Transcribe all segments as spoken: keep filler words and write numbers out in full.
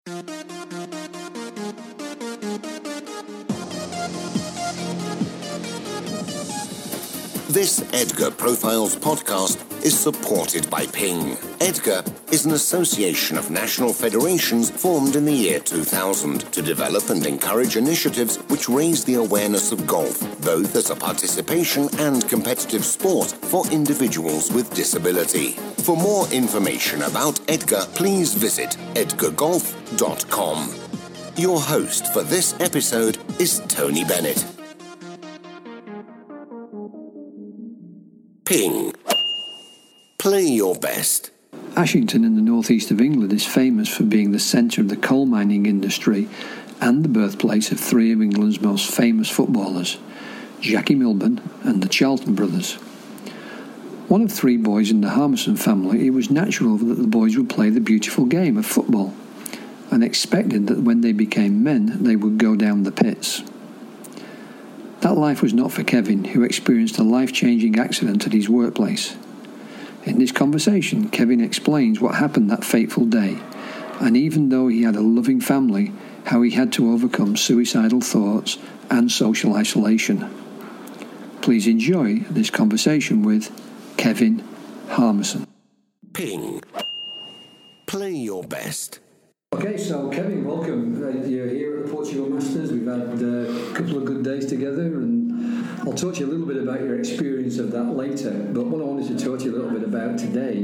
This Edgar Profiles podcast is supported by Ping. Edgar is an association of national federations formed in the year two thousand to develop and encourage initiatives which raise the awareness of golf, both as a participation and competitive sport for individuals with disability. For more information about Edgar, please visit edgar golf dot com. Your host for this episode is Tony Bennett. Ping. Play your best. Ashington in the northeast of England is famous for being the centre of the coal mining industry and the birthplace of three of England's most famous footballers, Jackie Milburn and the Charlton brothers. One of three boys in the Harmison family, it was natural that the boys would play the beautiful game of football and expected that when they became men they would go down the pits. That life was not for Kevin, who experienced a life-changing accident at his workplace. In this conversation, Kevin explains what happened that fateful day, and even though he had a loving family, how he had to overcome suicidal thoughts and social isolation. Please enjoy this conversation with Kevin Harmison. Ping. Play your best. Okay, so Kevin, welcome. Uh, you're here at the Portugal Masters. We've had uh, a couple of good days together, and I'll talk to you a little bit about your experience of that later. But what I wanted to talk to you a little bit about today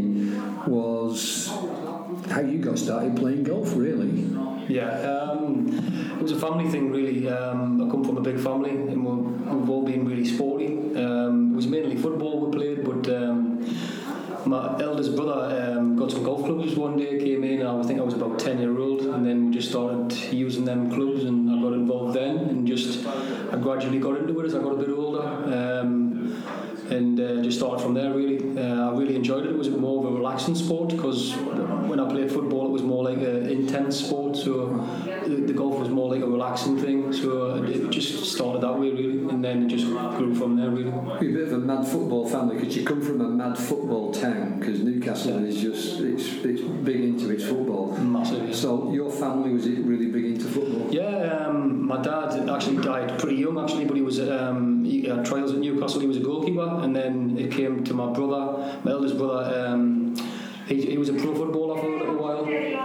was how you got started playing golf, really. Yeah, um, it was a family thing, really. Um, I come from a big family, and we've, we've all been really sporty. Um, it was mainly football we played, but um, my eldest brother um, got some golf clubs one day, came in, and I think I was about ten year old, and then we just started using them clubs, and I got involved then, and just I gradually got into it as I got a bit older, um, and uh, just started from there, really. Uh, I really enjoyed it. It was more of a relaxing sport, because when I played football it was more like an intense sport, so the, the golf was more like a relaxing thing, so it just started that way, really, and then it just grew from there, really. You're a bit of a mad football family, because you come from a mad football town, because Newcastle is just, it's, it's big into its football. Massive, yeah. So your family, was it really big into football? Yeah, um, my dad actually died pretty young, actually, but he was um, he had trials at Newcastle. He was a goalkeeper, and then it came to my brother, my eldest brother. Um, he, he was a pro footballer for a little while,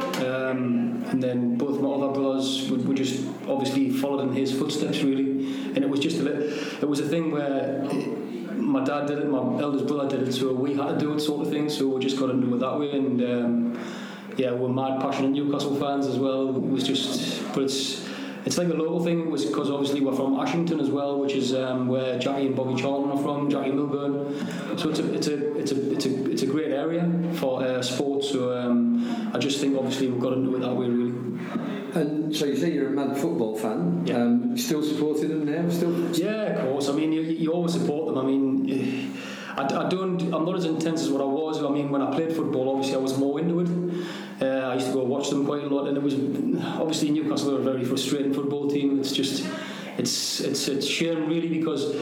um, and then both my other brothers would, would just obviously followed in his footsteps, really. And it was just a bit, it was a thing where it, my dad did it, my eldest brother did it, so we had to do it, sort of thing. So we just got into it that way, and um, yeah, we're mad passionate Newcastle fans as well. It was just, but it's. It's like a local thing. It was because obviously we're from Ashington as well, which is um, where Jackie and Bobby Charlton are from, Jackie Milburn. So it's a it's a it's a it's a it's a great area for uh, sport. So um, I just think obviously we've got into it that way, really. And so you say you're a mad football fan. Yeah. Um, still supporting them now? Still? Yeah, of course. I mean, you you always support them. I mean, I, I don't. I'm not as intense as what I was. I mean, when I played football, obviously I was more into it. Uh, I used to go watch them quite a lot, and it was obviously Newcastle are a very frustrating football team. It's just, it's it's it's shame, really, because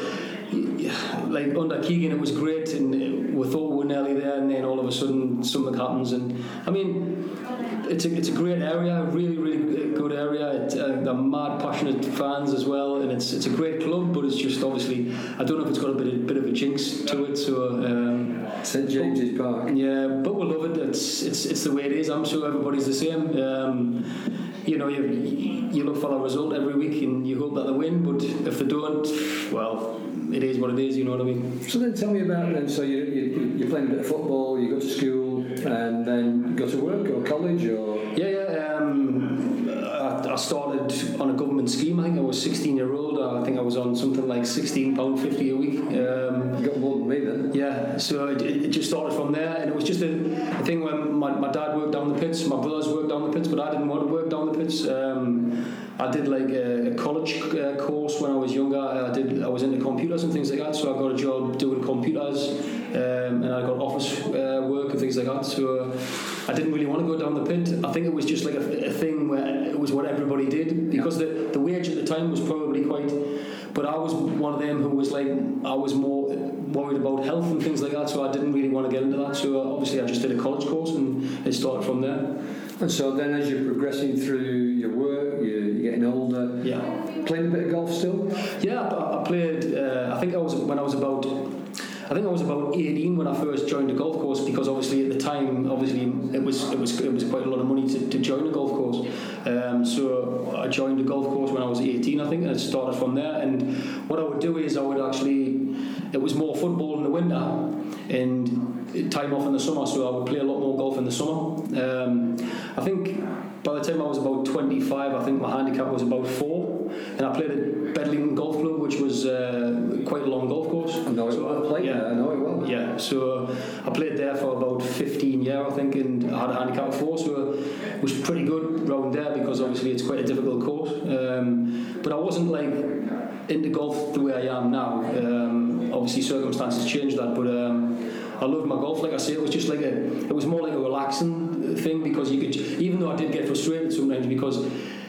like under Keegan it was great, and we thought we were nearly there, and then all of a sudden something happens, and I mean, it's a it's a great area, really really good area. It, uh, they're mad passionate fans as well, and it's it's a great club, but it's just obviously I don't know if it's got a bit of, bit of a jinx to it. So um, Saint James's Park. Yeah, but we love it. It's it's it's the way it is. I'm sure everybody's the same. Um, you know, you you look for a result every week, and you hope that they win. But if they don't, well, it is what it is. You know what I mean? So then, tell me about then. So you you you're playing a bit of football. You go to school, and then go to work or college or. Yeah, yeah. Um, I, I started on a government scheme. I think I was sixteen year old. I think I was on something like sixteen pound fifty a week. Um, you got more than me then. Yeah. So it, it just started from there, and it was just a, a thing when my, my dad worked down the pits, my brothers worked down the pits, but I didn't want to work down the pits. Um, I did like a, a college uh, course when I was younger. I did. I was into computers and things like that. So I got a job doing computers, um, and I got office uh, work and things like that. So uh, I didn't really want to go down the pit. I think it was just like a, a thing where it was what everybody did, because the the wage at the time was probably quite. But I was one of them who was like, I was more worried about health and things like that, so I didn't really want to get into that. So obviously I just did a college course, and it started from there. And so then, as you're progressing through your work, you're, you're getting older. Yeah. Playing a bit of golf still? Yeah, I, I played. Uh, I think I was when I was about. I think I was about eighteen when I first joined a golf course, because obviously at the time, obviously it was it was it was quite a lot of money to, to join a golf course. Um, so I joined a golf course when I was eighteen, I think, and it started from there. And what I would do is I would actually, it was more football in the winter and time off in the summer, so I would play a lot more golf in the summer. Um, I think by the time I was about twenty-five, I think my handicap was about four, and I played at Bedlington Golf Club, which was uh, quite a long golf course. I know it so, well. Played yeah, there. I know it well. Yeah, so I played there for about fifteen years, I think, and I had a handicap of four, so it was pretty good round there, because obviously it's quite a difficult course. Um, but I wasn't like into golf the way I am now. Um, obviously circumstances changed that, but um, I loved my golf. Like I say, it was just like a, it was more like a relaxing thing, because you could, even though I did get frustrated sometimes, because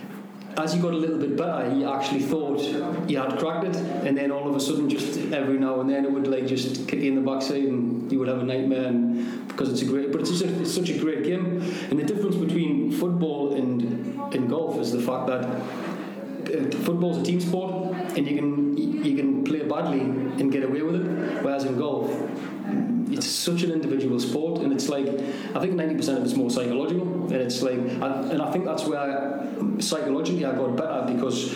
as you got a little bit better, you actually thought you had cracked it, and then all of a sudden, just every now and then, it would like just kick you in the backside, and you would have a nightmare. And because it's a great, but it's just a, it's such a great game. And the difference between football and and golf is the fact that uh, football's a team sport, and you can you can play badly and get away with it, whereas in golf, it's such an individual sport, and it's like, I think ninety percent of it's more psychological, and it's like, and I think that's where I, psychologically I got better, because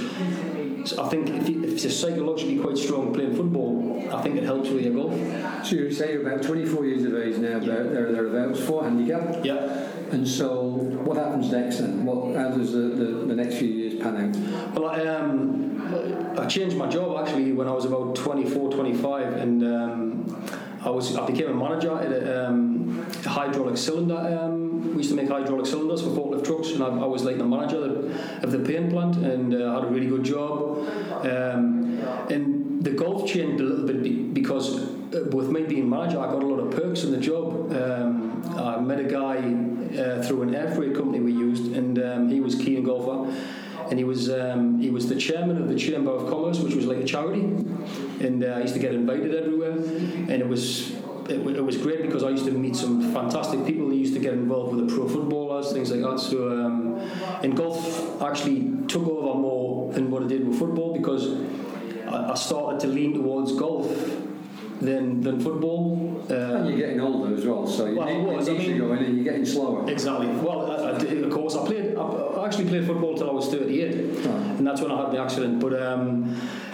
I think if, you, if you're psychologically quite strong playing football, I think it helps with your golf. So you say you're about twenty-four years of age now, yeah. there, thereabouts, four handicap. Yeah. And so, what happens next then? What, how does the, the, the next few years pan out? Well, I, um, I changed my job actually when I was about twenty-four, twenty-five, and um, I was I became a manager at a, um, a hydraulic cylinder. Um, we used to make hydraulic cylinders for forklift trucks, and I, I was like the manager of the paint plant, and uh, I had a really good job. Um, and the golf changed a little bit because with me being manager, I got a lot of perks in the job. Um, I met a guy uh, through an air freight company we used, and um, he was a keen golfer. And he was um, he was the chairman of the Chamber of Commerce, which was like a charity, and uh, I used to get invited everywhere, and it was it, it was great because I used to meet some fantastic people. He used to get involved with the pro footballers, things like that. So um, and golf actually took over more than what it did with football, because I, I started to lean towards golf than than football. Uh, and you're getting older as well, so you well, need, was, you need I mean, to go in and you're getting slower. Exactly. Well, I, I did, of course, I played. I, I actually played football till I was thirty-eight, oh. and that's when I had the accident. But um,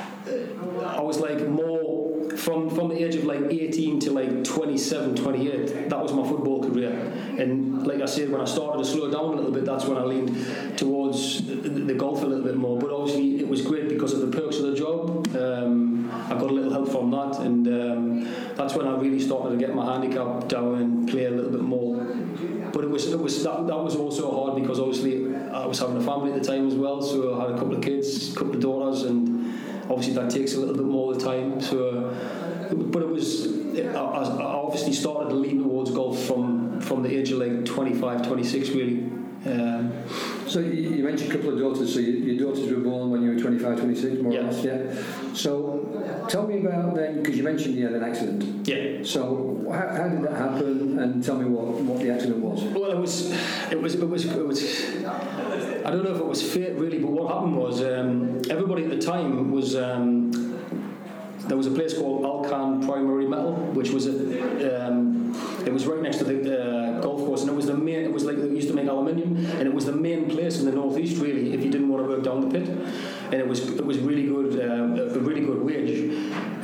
I was like more from from the age of like eighteen to like twenty-seven, twenty-eight. That was my football career, and like I said, when I started to slow down a little bit, that's when I leaned towards the, the golf a little bit more. But obviously, it was great because of the perks of the job. Um, I got a little help from that, and um, that's when I really started to get my handicap down and play a little bit more. But it was it was that, that was also hard because obviously I was having a family at the time as well, so I had a couple of kids, a couple of daughters, and obviously that takes a little bit more of the time. So, but it was I, I obviously started to lean towards golf from from the age of like twenty-five, twenty-six really. Um, so you, you mentioned a couple of daughters. So you, your daughters were born when you were twenty-five, twenty-six, more yeah. or less. Yeah. So tell me about then, because you mentioned you had an accident. Yeah. So how, how did that happen? And tell me what, what the accident was. Well, it was, it was, it was, it was. I don't know if it was fate really, but what happened was um, everybody at the time was. Um, there was a place called Alcan Primary Metal, which was a, um, it was right next to the uh, golf course, and it was the main. It was like they used to make aluminium, and it was the main place in the northeast really. If you didn't want to work down the pit, and it was it was really good, uh, a really good wage,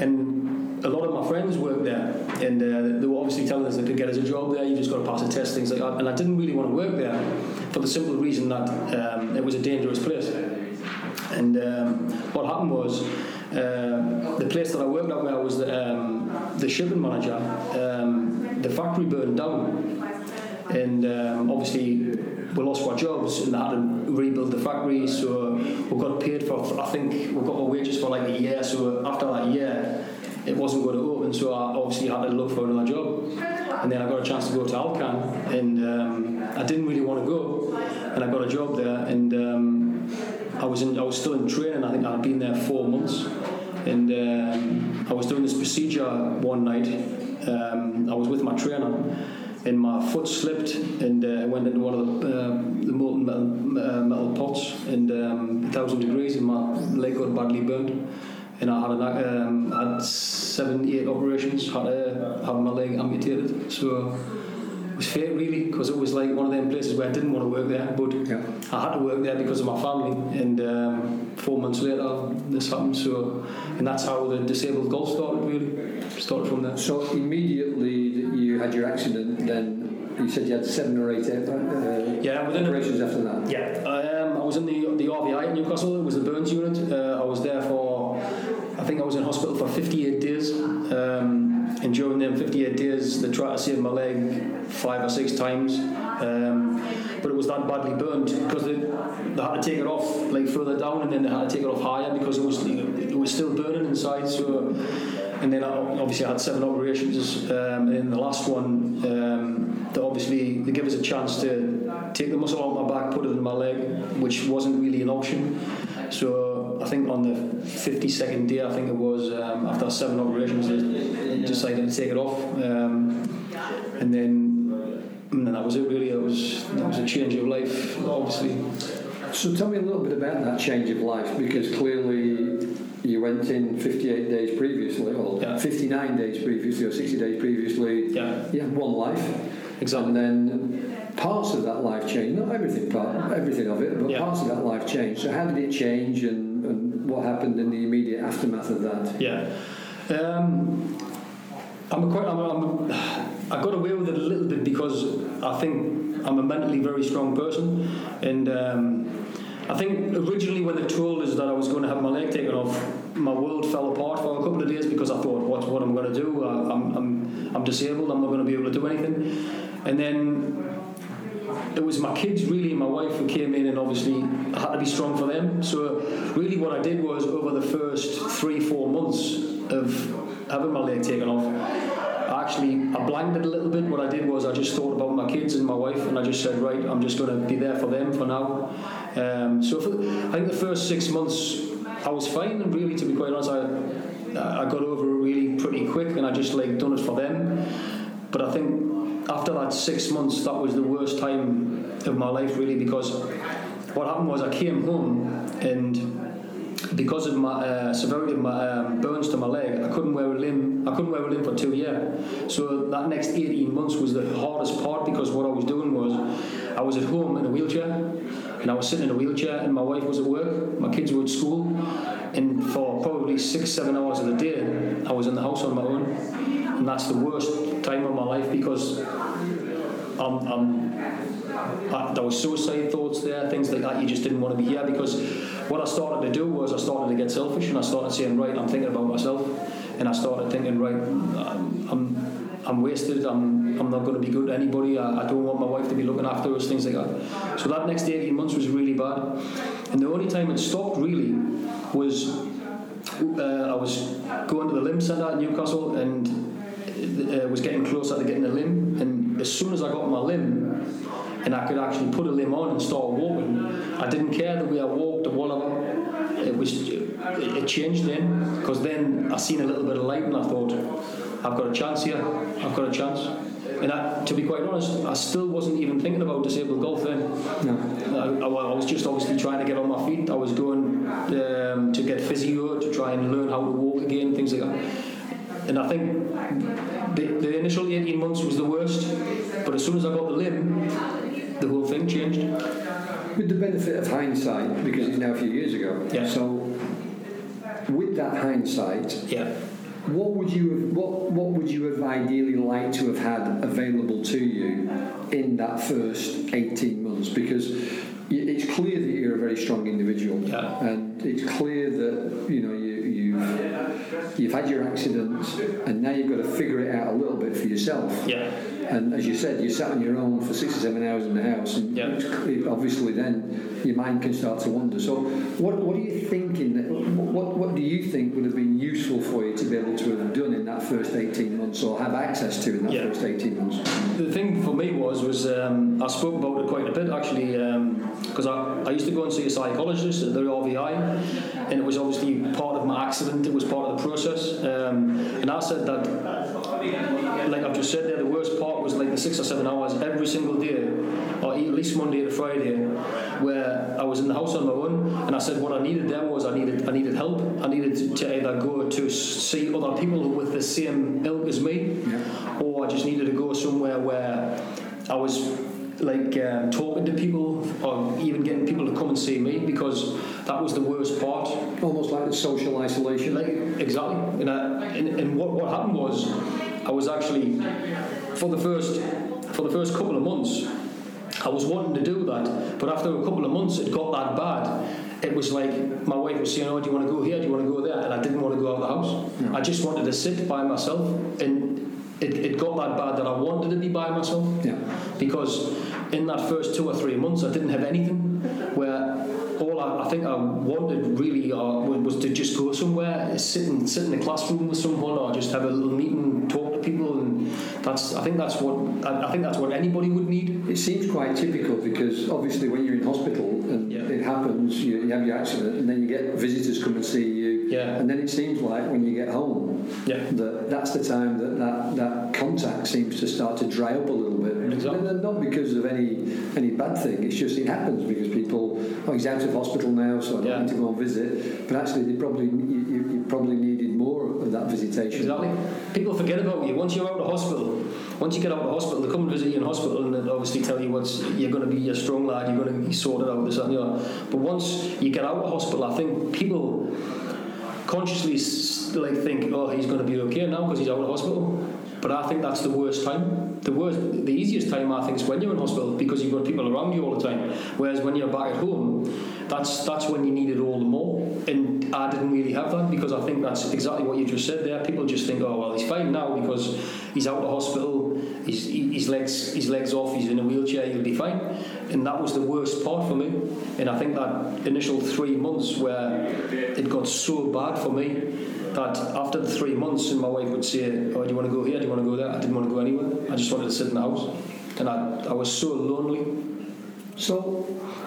and a lot of my friends worked there, and uh, they were obviously telling us they could get us a job there. You just got to pass a test, things like that. And I didn't really want to work there for the simple reason that um, it was a dangerous place. And um, what happened was. Uh, the place that I worked at where I was the, um, the shipping manager, um, the factory burned down, and um, obviously we lost our jobs and they had to rebuild the factory, so we got paid for, I think we got our wages for like a year, so after that year it wasn't going to open, so I obviously had to look for another job. And then I got a chance to go to Alcan, and um, I didn't really want to go, and I got a job there, and um, I was in, I was still in training. I think I'd been there four months, and um, I was doing this procedure one night. Um, I was with my trainer, and my foot slipped and uh, went into one of the, uh, the molten metal, uh, metal pots, and um, a thousand degrees, and my leg got badly burnt. And I had, an, um, I had seven, eight operations, had to have my leg amputated. So it was fate, really, because it was like one of them places where I didn't want to work there, but yeah. I had to work there because of my family. And um, four months later, this happened. So, and that's how the disabled golf started, really. Started from there. So immediately that you had your accident, then you said you had seven or eight uh, yeah, within operations after that. Yeah, I, um, I was in the the R V I in Newcastle. It was the burns unit. Uh, I was there for, I think I was in hospital for fifty-eight days. Um, and during them fifty-eight days, they tried to save my leg five or six times. Um, but it was that badly burnt because they, they had to take it off like further down, and then they had to take it off higher because it was it was still burning inside. So. And then I, obviously I had seven operations, um, and in the last one, um, they obviously they give us a chance to take the muscle out of my back, put it in my leg, which wasn't really an option. So I think on the fifty-second day, I think it was, um, after seven operations, they decided to take it off, um, and then and then that was it. Really, it was that was a change of life, obviously. So tell me a little bit about that change of life, because clearly you went in fifty-eight days previously, or yeah. fifty-nine days previously, or sixty days previously. Yeah. You had one life. Exactly. And then parts of that life changed. Not everything, part, everything of it, but yeah. parts of that life changed. So how did it change, and, and what happened in the immediate aftermath of that? Yeah. Um, I'm quite. I'm, I'm, I got away with it a little bit because I think I'm a mentally very strong person, and. Um, I think originally when they told us that I was going to have my leg taken off, my world fell apart for a couple of days because I thought, what what am I going to do? I, I'm I'm I'm disabled. I'm not going to be able to do anything. And then it was my kids, really, and my wife who came in, and obviously I had to be strong for them. So really, what I did was over the first three four months of having my leg taken off, I actually I blanked it a little bit. What I did was I just thought about my kids and my wife, and I just said, right, I'm just going to be there for them for now. Um, so for, I think the first six months I was fine, and really, to be quite honest, I I got over it really pretty quick, and I just like done it for them. But I think after that six months, that was the worst time of my life, really, because what happened was I came home, and because of my uh, severity of my um, burns to my leg, I couldn't wear a limb. I couldn't wear a limb for two years. So that next eighteen months was the hardest part, because what I was doing was I was at home in a wheelchair, and I was sitting in a wheelchair, and my wife was at work, my kids were at school, and for probably six, seven hours of the day, I was in the house on my own, and that's the worst time of my life, because I'm, I'm, I, there was suicide thoughts there, things like that. You just didn't want to be here, because what I started to do was I started to get selfish, and I started saying, right, I'm thinking about myself, and I started thinking, right, I'm I'm wasted, I'm I'm not going to be good to anybody, I, I don't want my wife to be looking after us, things like that. So that next eighteen months was really bad, and the only time it stopped really was uh, I was going to the limb centre in Newcastle, and uh, was getting closer to getting a limb, and as soon as I got my limb and I could actually put a limb on and start walking, I didn't care the way I walked or whatever. It was it, it changed then, because then I seen a little bit of light, and I thought, I've got a chance here, I've got a chance. And I, to be quite honest, I still wasn't even thinking about disabled golf then. No. I, I, I was just obviously trying to get on my feet. I was going um, to get physio, to try and learn how to walk again, things like that. And I think the, the initial eighteen months was the worst, but as soon as I got the limb, the whole thing changed. With the benefit of hindsight, because it's now a few years ago. Yeah. So, with that hindsight, yeah. What would you have, what what would you have ideally liked to have had available to you in that first eighteen months? Because it's clear that you're a very strong individual, yeah. and it's clear that you know you you've you've had your accident, and now you've got to figure it out a little bit for yourself. Yeah. And as you said, you sat on your own for six or seven hours in the house, and yeah. obviously then your mind can start to wander. So, what what are you thinking? That, what what do you think would have been useful for you to be able to have done in that first eighteen months, or have access to in that yeah. first eighteen months? The thing for me was was um, I spoke about it quite a bit actually, because um, I, I used to go and see a psychologist at the R V I, and it was obviously part of my accident. It was part of the process, um, and I said that like I've just said there, the worst part was like the six or seven hours every single day, or at least Monday to Friday, where I was in the house on my own, and I said what I needed there was I needed I needed help. I needed to, to either go to see other people with the same ilk as me, yeah. or I just needed to go somewhere where I was like um, talking to people, or even getting people to come and see me, because that was the worst part. Almost like the social isolation. Like exactly. And, I, and, and what, what happened was, I was actually for the first for the first couple of months, I was wanting to do that, but after a couple of months, it got that bad. It was like my wife was saying, "Oh, do you want to go here? Do you want to go there?" And I didn't want to go out of the house. No. I just wanted to sit by myself, and it, it got that bad that I wanted to be by myself. Yeah. Because in that first two or three months, I didn't have anything. Where all I, I think I wanted really uh, was to just go somewhere, sit in, sit in a classroom with someone, or just have a little meeting, talk to people, and that's. I think that's what I, I think that's what anybody would need. It seems quite typical, because obviously when you're in hospital and yeah. it happens, you, you have your accident, and then you get visitors come and see you, yeah. and then it seems like when you get home, yeah. that that's the time that, that that contact seems to start to dry up a little bit. Exactly. And not because of any any bad thing. It's just it happens because people. Oh, he's out of hospital now, so I don't yeah. need to go and visit. But actually, they probably you, you, you probably needed more of that visitation. Exactly. People forget about you once you're out of hospital. Once you get out of hospital, they come and visit you in hospital, and they obviously tell you what's you're going to be a strong lad. You're going to be sorted out. This and the other. But once you get out of hospital, I think people consciously like think, oh, he's going to be okay now because he's out of hospital. But I think that's the worst time. The worst, the easiest time I think is when you're in hospital, because you've got people around you all the time. Whereas when you're back at home, that's that's when you need it all the more. And I didn't really have that, because I think that's exactly what you just said there. People just think, oh well, he's fine now because he's out of hospital. He's his legs his legs off. He's in a wheelchair. He'll be fine. And that was the worst part for me. And I think that initial three months where it got so bad for me, that after the three months, and my wife would say, oh, do you want to go here, do you want to go there? I didn't want to go anywhere. I just wanted to sit in the house. And I, I was so lonely. So,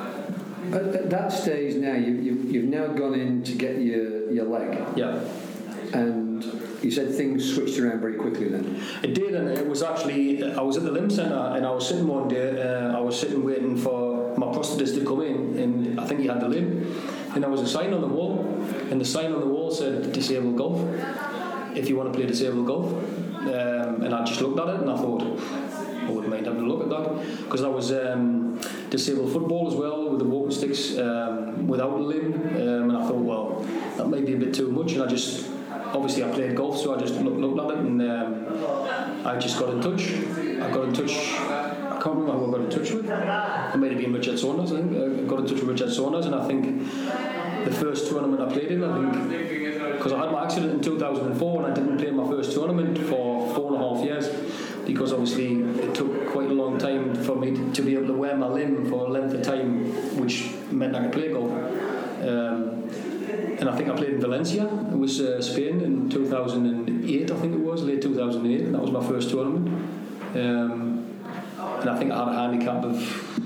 at, at that stage now, you, you, you've now gone in to get your, your leg. Yeah. And you said things switched around very quickly then. It did, and it was actually, I was at the limb centre, and I was sitting one day, uh, I was sitting waiting for my prosthetist to come in, and I think he had the limb. And there was a sign on the wall, and the sign on the wall said disabled golf, if you want to play disabled golf. Um, and I just looked at it and I thought, I wouldn't mind having a look at that, because I was um, disabled football as well, with the walking sticks, um, without a limb, um, and I thought, well, that might be a bit too much. And I just, obviously I played golf, so I just looked, looked at it, and um, I just got in touch. I got in touch, I can't remember who I got in touch with. It might have been Richard Saunders, I think. I got in touch with Richard Saunders, and I think the first tournament I played in, I think, because I had my accident in two thousand four, and I didn't play my first tournament for four and a half years, because obviously it took quite a long time for me to, to be able to wear my limb for a length of time, which meant I could play golf. Um, and I think I played in Valencia, it was uh, Spain, in two thousand eight, I think it was, late two thousand eight, and that was my first tournament. Um, and I think I had a handicap of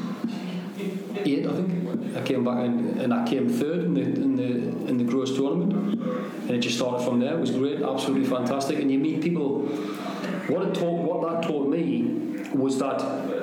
eight, I think. I came back and, and I came third in the in the in the gross tournament, and it just started from there. It was great, absolutely fantastic. And you meet people. What it taught, what that taught me was that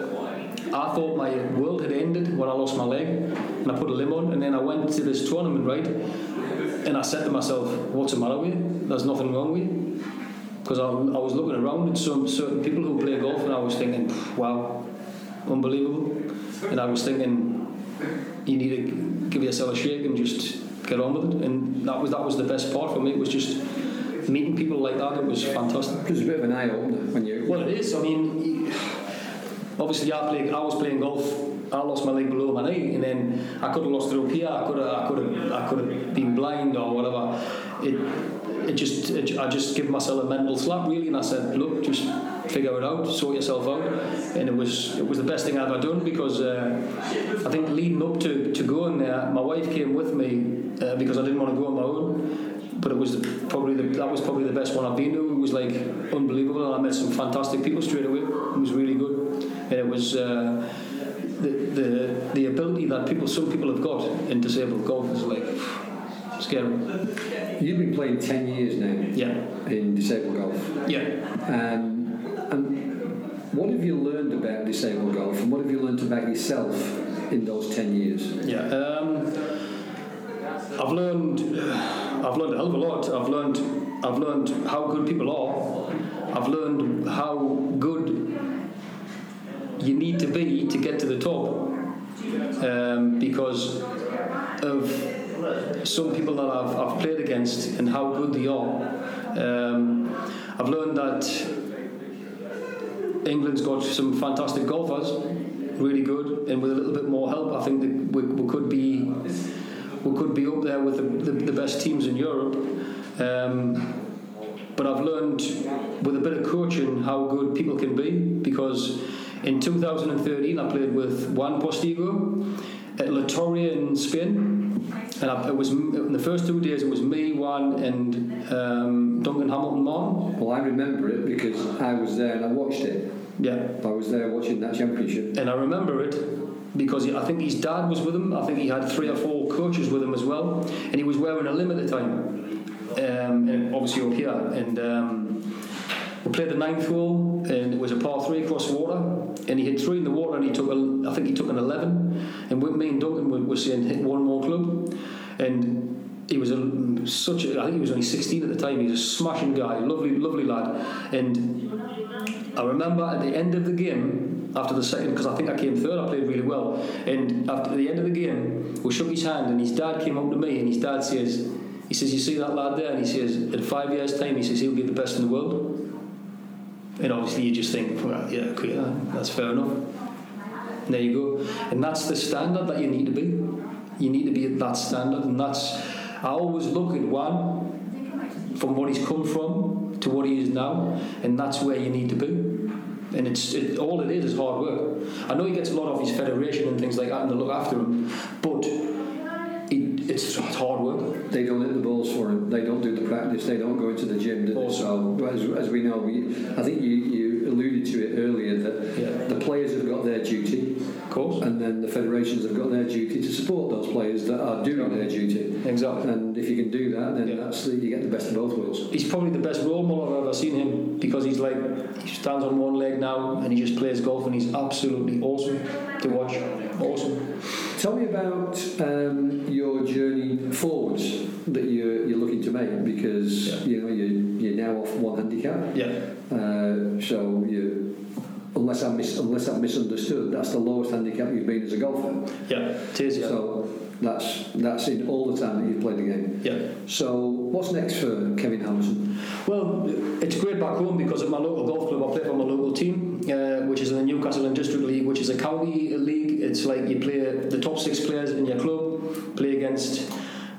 I thought my world had ended when I lost my leg, and I put a limb on, and then I went to this tournament, right? And I said to myself, "What's the matter with you? There's nothing wrong with you." Because I, I was looking around at some certain people who play golf, and I was thinking, "Wow, unbelievable!" And I was thinking, you need to give yourself a shake and just get on with it. And that was that was the best part for me. It was just meeting people like that. It was fantastic. It was a bit of an eye opener when you. Well, it is. I mean, obviously, I played. I was playing golf. I lost my leg below my knee, and then I could have lost it up here. I could have. I could have. I could have been blind or whatever. It. It just. It, I just give myself a mental slap, really, and I said, "Look, just figure it out, sort yourself out." And it was. It was the best thing I've ever done, because uh, I think leading up to, to going there, my wife came with me uh, because I didn't want to go on my own. But it was the, probably the, that was probably the best one I've been to. It was like unbelievable, and I met some fantastic people straight away. It was really good, and it was uh, the the the ability that people, some people have got in disabled golf is like scary. You've been playing ten years now. Yeah. In disabled golf. Yeah. Um, And what have you learned about disabled golf, and what have you learned about yourself in those ten years? Yeah, um, I've learned, I've learned a hell of a lot. I've learned, I've learned how good people are. I've learned how good you need to be to get to the top, um, because of some people that I've, I've played against and how good they are. Um, I've learned that England's got some fantastic golfers, really good, and with a little bit more help, I think that we, we could be we could be up there with the, the, the best teams in Europe. Um, but I've learned with a bit of coaching how good people can be, because in two thousand thirteen I played with Juan Postigo at La Torre in Spain, and I, it was in the first two days it was me, Juan, and um, Duncan Hamilton Martin. Well, I remember it because I was there and I watched it. Yeah, I was there watching that championship, and I remember it because I think his dad was with him. I think he had three or four coaches with him as well, and he was wearing a limb at the time, um, and obviously up here. And um, we played the ninth hole, and it was a par three across water, and he hit three in the water, and he took a, I think he took an eleven, and with me and Duncan were, were saying hit one more club, and he was a, such a, I think he was only sixteen at the time. He was a smashing guy, lovely, lovely lad, and I remember at the end of the game, after the second, because I think I came third, I played really well, and after the end of the game, we shook his hand, and his dad came up to me, and his dad says, he says, you see that lad there? And he says, in five years' time, he says, he'll be the best in the world. And obviously you just think, well, yeah, okay, that's fair enough. And there you go. And that's the standard that you need to be. You need to be at that standard, and that's, I always look at one, from what he's come from to what he is now, and that's where you need to be. And it's it, all it is is hard work. I know he gets a lot off his federation and things like that, and they look after him, but it, it's hard work. They don't hit the balls for him. They don't do the practice. They don't go into the gym. Do they? So as, as we know, we, I think you, you alluded to it earlier that yeah. the players have got their duty, of course, and then the federations have got their duty to support those players that are doing their duty. Exactly. And if you can do that, then yeah. that's the, you get the best of both worlds. He's probably the best role model I've ever seen him, because he's like, he stands on one leg now and he just plays golf, and he's absolutely awesome to watch. Awesome. Tell me about um, your journey forwards that you're, you're looking to make, because yeah. you know you, you're now off one handicap. Yeah. Uh, so you, unless I mis, unless I misunderstood, that's the lowest handicap you've been as a golfer. Yeah, it is. Yeah. So that's that's in all the time that you've played the game. Yeah. So what's next for Kevin Hamilton? Well, it's great back home, because at my local golf club I play for my local team, uh, which is in the Newcastle and District League, which is a county league. It's like you play the top six players in your club, play against,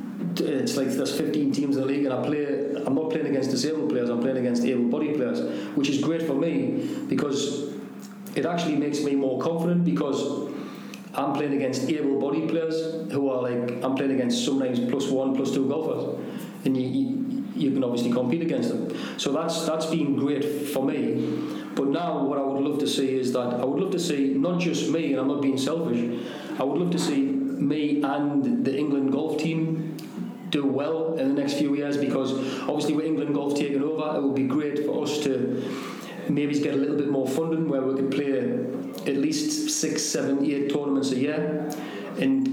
it's like there's fifteen teams in the league, and I play, I'm not playing against disabled players, I'm playing against able-bodied players, which is great for me, because it actually makes me more confident, because I'm playing against able-bodied players who are like, I'm playing against sometimes plus one, plus two golfers, and you, you you can obviously compete against them. So that's that's been great for me. But now what I would love to see is that I would love to see not just me, and I'm not being selfish, I would love to see me and the England golf team do well in the next few years, because obviously with England golf taking over, it would be great for us to maybe get a little bit more funding, where we could play at least six, seven, eight tournaments a year and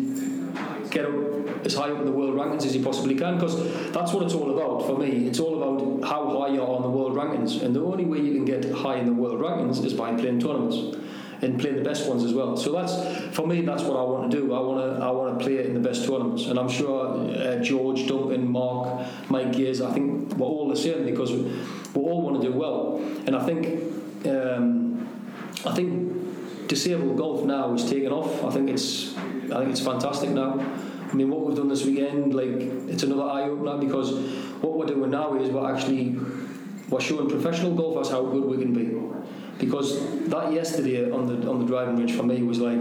get up as high up in the world rankings as you possibly can, because that's what it's all about for me. It's all about how high you are on the world rankings, and the only way you can get high in the world rankings is by playing tournaments and playing the best ones as well. So that's, for me, that's what I want to do. I want to I want to play in the best tournaments, and I'm sure uh, George, Duncan, Mark, Mike Gears, I think we're all the same, because we, we all want to do well. And I think um, I think disabled golf now is taking off. I think it's I think it's fantastic now. I mean, what we've done this weekend, like, it's another eye-opener, because what we're doing now is we're actually we're showing professional golfers how good we can be. Because that yesterday on the on the driving range for me was like,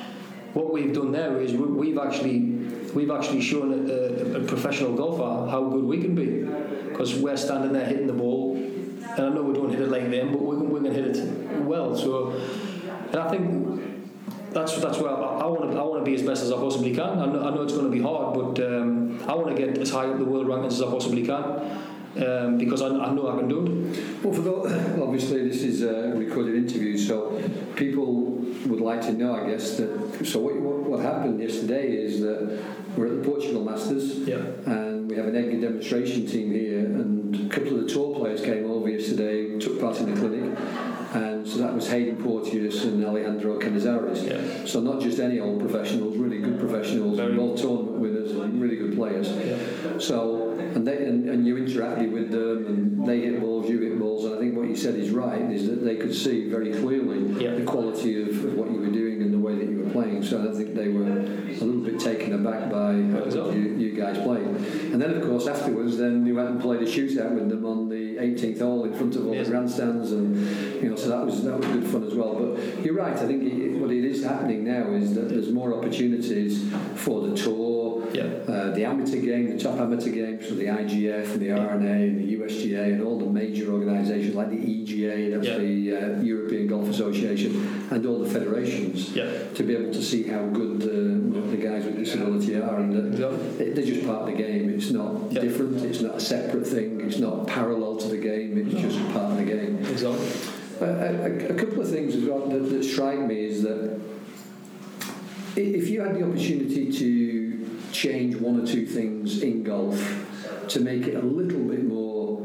what we've done there is we, we've actually we've actually shown a, a, a professional golfer how good we can be, because we're standing there hitting the ball, and I know we don't hit it like them, but we can, we can hit it well. So, and I think that's that's where I, I want to I want to be as best as I possibly can. I know, I know it's going to be hard, but um, I want to get as high up the world rankings as I possibly can. um, because I, I know I can do it. Well, for the, obviously this is a recorded interview, so people would like to know, I guess, that so what, what, what happened yesterday is that we're at the Portugal Masters, yeah. and we have an Edgar demonstration team here, and a couple of the tour players came over yesterday, took part in the clinic, and so that was Hayden Porteous and Alejandro Canizares. Yeah. So not just any old professionals, really good professionals, Very both tournament winners and really good players. Yeah. So and they and, and you interacted with them, and they hit balls, you hit balls, and I think what you said is right, is that they could see very clearly yeah. the quality of, of what you were doing and the way that you were playing. So I think they were a little bit taken aback by how exactly. you, you guys played. And then of course afterwards, then you went and played a shootout with them on the eighteenth hole in front of all yes. the grandstands, and you know, so that was that was good fun as well. But you're right. I think it, what it is happening now is that there's more opportunities for the tour, yeah. uh, the amateur game, the top amateur games, so the I G F and the R N A and the U S G A and all the major organisations like the E G A, that's yeah. the uh, European Golf Association, and all the federations, yeah. to be able to see how good uh, the guys with disability are, and uh, exactly. they're just part of the game. It's not yeah. different. It's not a separate thing. It's not parallel to the game. It's no. just part of the game. Exactly. Uh, a, a couple of things as well that, that strike me is that if you had the opportunity to change one or two things in golf to make it a little bit more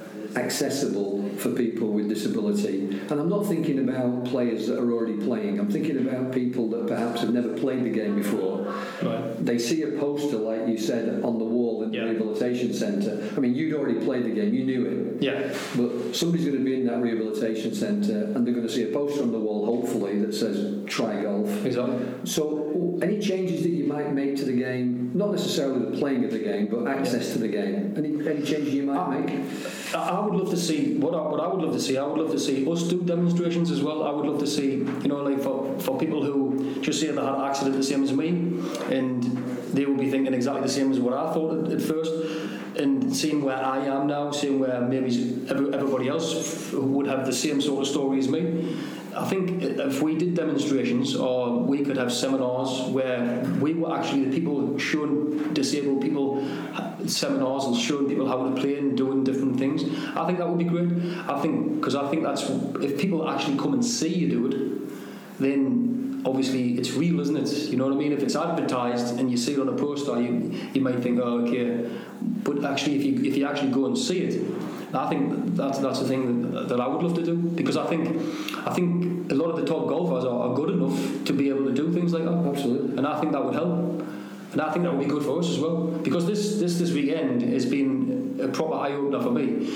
accessible for people with disability, and I'm not thinking about players that are already playing, I'm thinking about people that perhaps have never played the game before. Right. They see a poster, like you said, on the wall in yeah. the rehabilitation centre. I mean, you'd already played the game, you knew it. Yeah. But somebody's going to be in that rehabilitation centre and they're going to see a poster on the wall, hopefully, that says try golf. Exactly. So any changes that you might make to the game, not necessarily the playing of the game, but access yeah. to the game, any, any changes you might I, make? I would love to see what I, what I would love to see. I would love to see us do demonstrations as well. I would love to see, you know, like for, for people who just say they had an accident the same as me, and they will be thinking exactly the same as what I thought at, at first, and seeing where I am now, seeing where maybe every, everybody else would have the same sort of story as me. I think if we did demonstrations, or we could have seminars where we were actually the people showing disabled people seminars and showing people how to play and doing different things, I think that would be great. I think, because I think that's, if people actually come and see you do it, then obviously it's real, isn't it? You know what I mean? If it's advertised and you see it on a poster, you you might think, oh, okay, but actually if you if you actually go and see it, I think that's that's the thing that, that I would love to do, because I think I think a lot of the top golfers are, are good enough to be able to do things like that. Absolutely. And I think that would help, and I think that would be good for us as well, because this this this weekend has been a proper eye opener for me.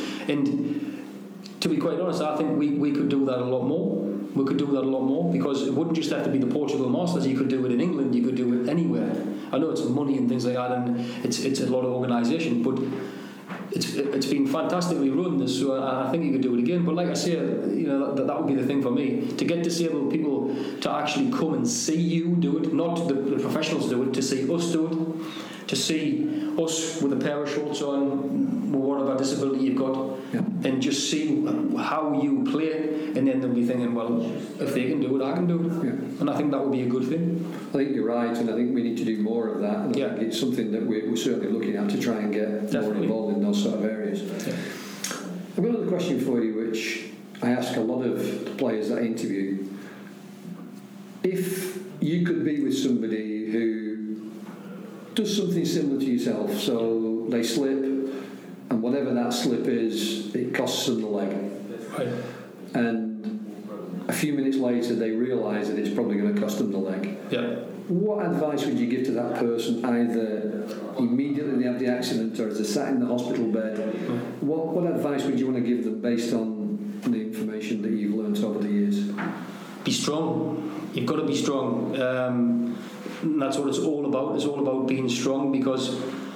And to be quite honest, I think we, we could do that a lot more. We could do that a lot more, because it wouldn't just have to be the Portugal Masters. You could do it in England. You could do it anywhere. I know it's money and things like that, and it's it's a lot of organisation, but it's it's been fantastically run, so I think you could do it again. But like I say, you know, that, that would be the thing for me, to get disabled people to actually come and see you do it, not the, the professionals do it, to see us do it, to see us with a pair of shorts on, whatever disability you've got, yeah. and just see how you play, and then they'll be thinking, well, if they can do it, I can do it. Yeah. And I think that would be a good thing. I think you're right, and I think we need to do more of that, and I yeah. think it's something that we're, we're certainly looking at to try and get Definitely. more involved in those sort of areas. Yeah. I've got another question for you, which I ask a lot of the players that I interview. If you could be with somebody who does something similar to yourself, so they slip, and whatever that slip is, it costs them the leg. Right. And a few minutes later they realise that it's probably going to cost them the leg. Yeah. What advice would you give to that person, either immediately they have the accident or as they're sat in the hospital bed? Mm. What, what advice would you want to give them based on the information that you've learnt over the years? Be strong. You've got to be strong. Um, and that's what it's all about. It's all about being strong, because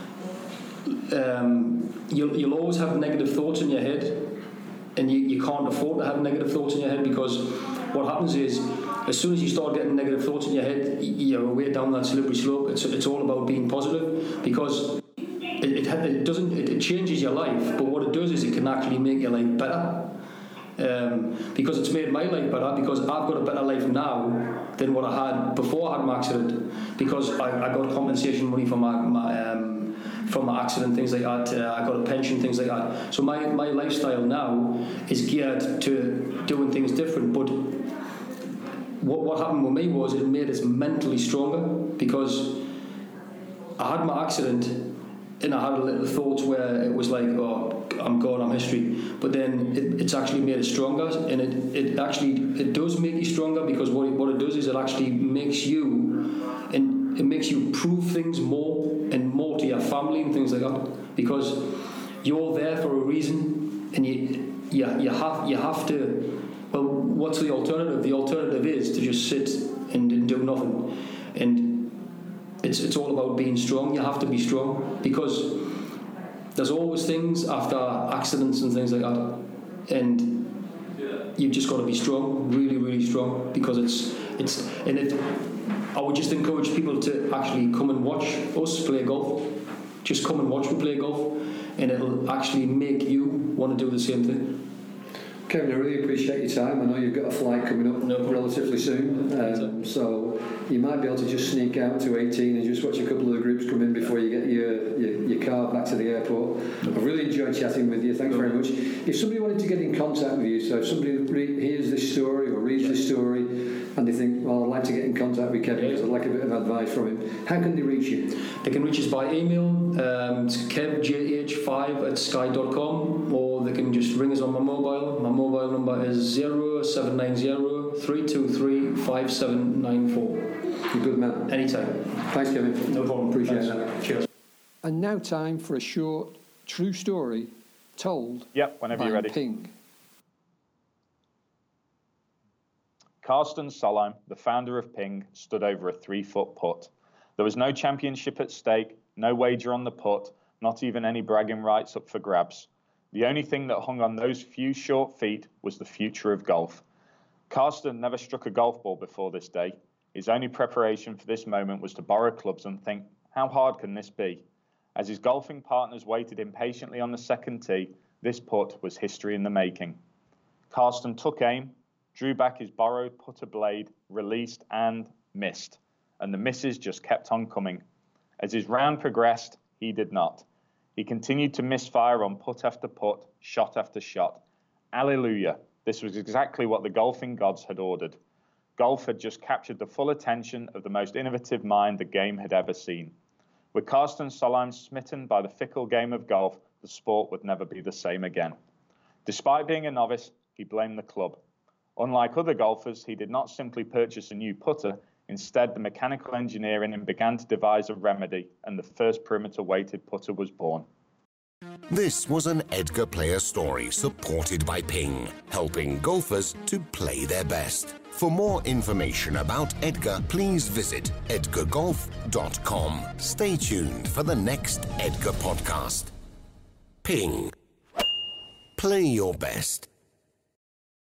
um, you'll, you'll always have negative thoughts in your head, and you, you can't afford to have negative thoughts in your head, because what happens is, as soon as you start getting negative thoughts in your head, you're way down that slippery slope. It's it's all about being positive, because it, it, it doesn't it, it changes your life, but what it does is it can actually make your life better. Um, because it's made my life better, because I've got a better life now than what I had before I had my accident, because I, I got compensation money for my my, um, from my accident, things like that. Uh, I got a pension, things like that. So my, my lifestyle now is geared to doing things different. But what, what happened with me was it made us mentally stronger, because I had my accident and I had a little thoughts where it was like, oh, I'm gone, I'm history. But then it, it's actually made us stronger, and it, it actually it does make you stronger, because what it, what it does is it actually makes you, and it makes you prove things more and more to your family and things like that, because you're there for a reason, and you you, you have you have to. Well, what's the alternative? The alternative is to just sit and, and do nothing, and it's it's all about being strong. You have to be strong, because there's always things after accidents and things like that, and you've just got to be strong, really, really strong, because it's it's and it. I would just encourage people to actually come and watch us play golf. Just come and watch me play golf, and it'll actually make you want to do the same thing. Kevin, I really appreciate your time. I know you've got a flight coming up no relatively soon, um, so you might be able to just sneak out to eighteen and just watch a couple of the groups come in before you get your, your, your car back to the airport. I've really enjoyed chatting with you. Thanks very much. If somebody wanted to get in contact with you, so if somebody re- hears this story or reads this story and they think, well, I'd like to get in contact with Kevin because I'd like a bit of advice from him, how can they reach you? They can reach us by email, um, it's kev j h five at sky dot com, or they can just ring us on my mobile. My mobile number is zero seven nine zero three two three five seven nine four. You're good man. Anytime. Thanks, Kevin. No problem. Appreciate Thanks. that. Cheers. And now time for a short true story told yep, whenever by you're ready. Ping. Karsten Solheim, the founder of Ping, stood over a three-foot putt. There was no championship at stake, no wager on the putt, not even any bragging rights up for grabs. The only thing that hung on those few short feet was the future of golf. Karsten never struck a golf ball before this day. His only preparation for this moment was to borrow clubs and think, how hard can this be? As his golfing partners waited impatiently on the second tee, this putt was history in the making. Karsten took aim, drew back his borrowed putter blade, released and missed. And the misses just kept on coming. As his round progressed, he did not. He continued to misfire on putt after putt, shot after shot. Alleluia. This was exactly what the golfing gods had ordered. Golf had just captured the full attention of the most innovative mind the game had ever seen. With Karsten Solheim smitten by the fickle game of golf, the sport would never be the same again. Despite being a novice, he blamed the club. Unlike other golfers, he did not simply purchase a new putter. Instead, the mechanical engineering and began to devise a remedy, and the first perimeter-weighted putter was born. This was an Edgar Player story supported by Ping, helping golfers to play their best. For more information about Edgar, please visit edgar golf dot com. Stay tuned for the next Edgar podcast. Ping. Play your best.